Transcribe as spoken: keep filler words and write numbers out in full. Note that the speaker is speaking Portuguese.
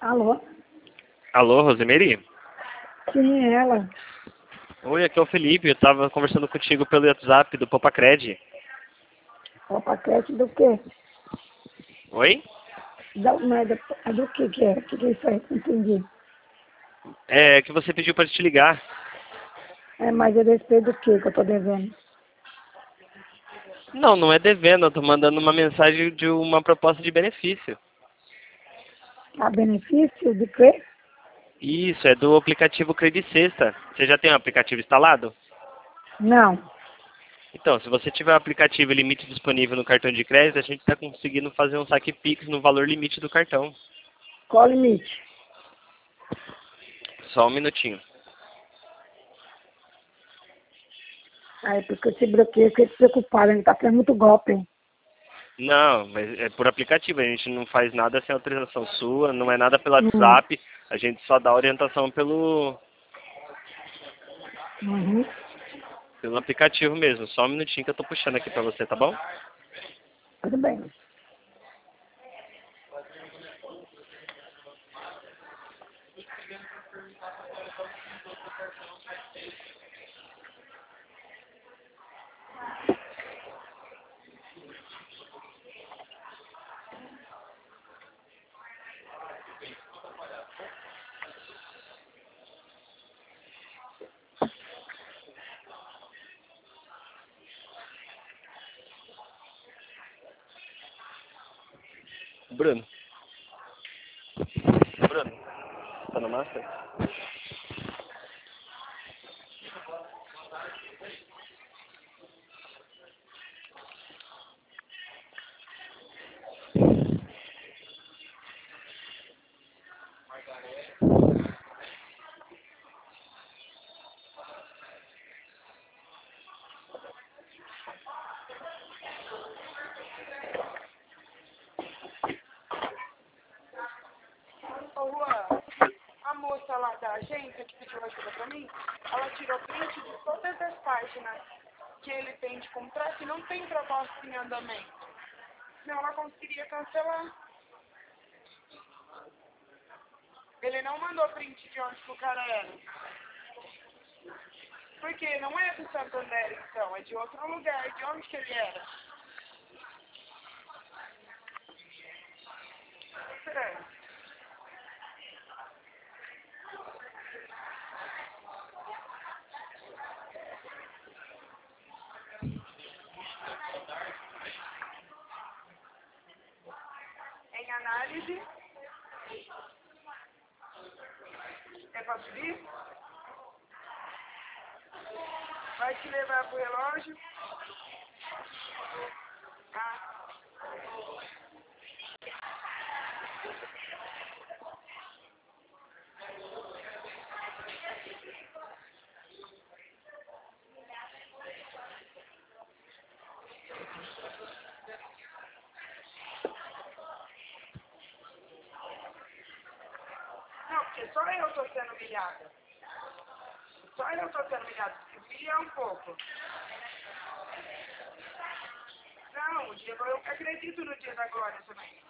Alô? Alô, Rosemary? Quem é ela? Oi, aqui é o Felipe. Eu tava conversando contigo pelo WhatsApp do Popacred. O paquete do quê? Oi? Da, mas do, é do que que é? O que que é isso aí? Não entendi. É que você pediu para te ligar. É, mas a respeito do que que eu tô devendo? Não, não é devendo. Eu tô mandando uma mensagem de uma proposta de benefício. A benefício de quê? Isso, é do aplicativo Credit Sexta. Você já tem o aplicativo instalado? Não. Então, se você tiver o aplicativo e limite disponível no cartão de crédito, a gente está conseguindo fazer um saque Pix no valor limite do cartão. Qual o limite? Só um minutinho. Aí, porque eu te bloqueei, fiquei preocupada, hein? Tá tendo muito golpe, hein? Não, mas é por aplicativo. A gente não faz nada sem autorização sua, não é nada pelo Hum. WhatsApp. A gente só dá orientação pelo, Uhum. pelo aplicativo mesmo. Só um minutinho que eu tô puxando aqui pra você, tá bom? Tudo bem. Bruno. Bruno, tá no master? Ô, Juan, a moça lá da agência que pediu ajuda pra mim, ela tirou print de todas as páginas que ele tem de contrato e não tem proposta em andamento. Não, ela conseguiria cancelar. Ele não mandou print de onde que o cara era. Porque não é do Santander, então, é de outro lugar. De onde que ele era? Estranho. Em análise, é pra subir? Vai te levar pro relógio? Ah, não, porque só eu tô sendo humilhada. Só eu tô sendo humilhada. Se humilha um pouco. Não, o Diego, eu acredito no dia da glória também.